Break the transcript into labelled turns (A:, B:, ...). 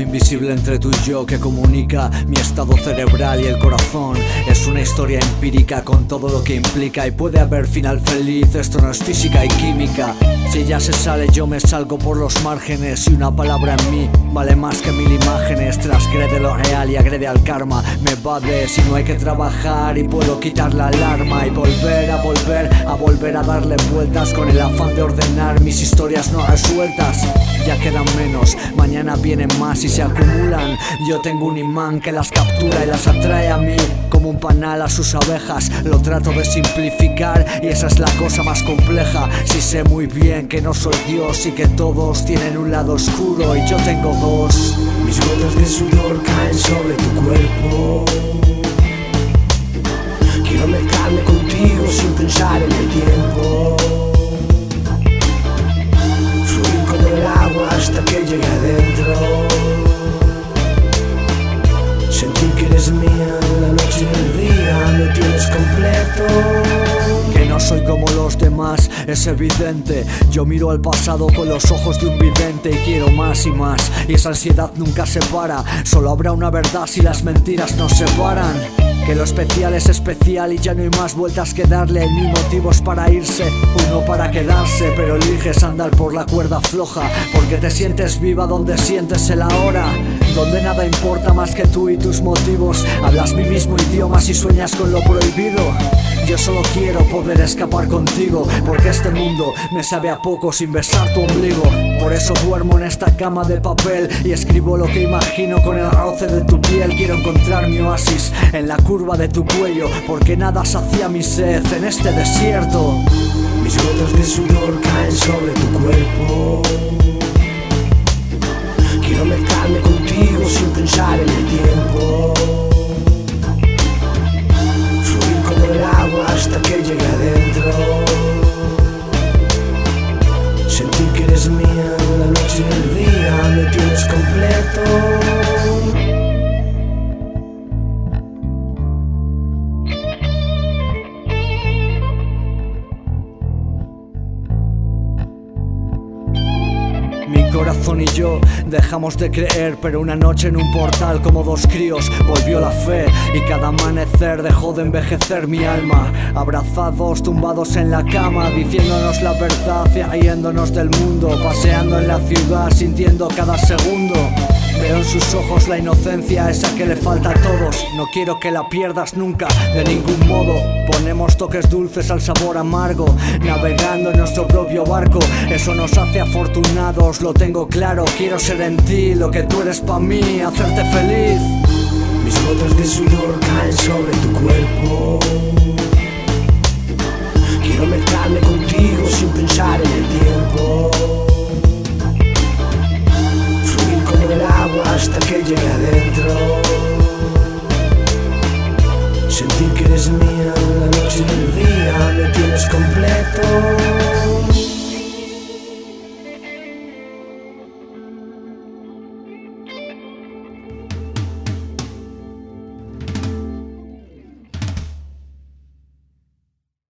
A: invisible entre tú y yo que comunica mi estado cerebral y el corazón. Es una historia empírica con todo lo que implica y puede haber final feliz, esto no es física y química. Si ella se sale yo me salgo por los márgenes y una palabra en mí vale más que 1000 imágenes. Transgrede lo real y agrede al karma, me evade si no hay que trabajar y puedo quitar la alarma y volver a darle vueltas con el afán de ordenar mis historias no resueltas. Ya quedan menos, mañana vienen más y se acumulan. Yo tengo un imán que las captura y las atrae a mí como un panal a sus abejas. Lo trato de simplificar y esa es la cosa más compleja. Si sé muy bien que no soy Dios y que todos tienen un lado oscuro y yo tengo dos.
B: Mis gotas de sudor caen sobre tu cuerpo. Quiero mezclarme contigo sin pensar en el tiempo. Fluir como el agua hasta que llegue adentro. Sentir que eres mía en la noche y el día, me tienes completo.
A: Que no soy como los demás, es evidente. Yo miro al pasado con los ojos de un vidente y quiero más y más. Y esa ansiedad nunca se para, solo habrá una verdad si las mentiras nos separan. Que lo especial es especial y ya no hay más vueltas que darle. Hay 1000 motivos para irse, uno para quedarse, pero eliges andar por la cuerda floja porque te sientes viva donde sientes el ahora, donde nada importa más que tú y tus motivos. Hablas mi mismo idioma si sueñas con lo prohibido. Yo solo quiero poder escapar contigo porque este mundo me sabe a poco sin besar tu ombligo. Por eso duermo en esta cama de papel y escribo lo que imagino con el roce de tu piel. Quiero encontrar mi oasis en la curva de tu cuello porque nada sacia mi sed en este desierto.
B: Mis gotas de sudor caen sobre tu cuerpo. Quiero mezclarme contigo sin pensar en el tiempo. Fluir como el agua hasta que llegue adentro. Sentir que eres mía en la noche y el día, me tienes completo.
A: Mi corazón y yo dejamos de creer, pero una noche en un portal como dos críos volvió la fe y cada amanecer dejó de envejecer mi alma. Abrazados, tumbados en la cama, diciéndonos la verdad y riéndonos del mundo, paseando en la ciudad, sintiendo cada segundo. Veo en sus ojos la inocencia, esa que le falta a todos. No quiero que la pierdas nunca, de ningún modo. Ponemos toques dulces al sabor amargo, navegando en nuestro propio barco. Eso nos hace afortunados, lo tengo claro. Quiero ser en ti lo que tú eres pa' mí, hacerte feliz.
B: Mis gotas de sudor caen sobre tu cuerpo. Quiero mezclarme contigo sin pensar en el tiempo. Fluir como el agua hasta que llegue adentro. Sentir que eres mía en la noche y el día, me tienes completo.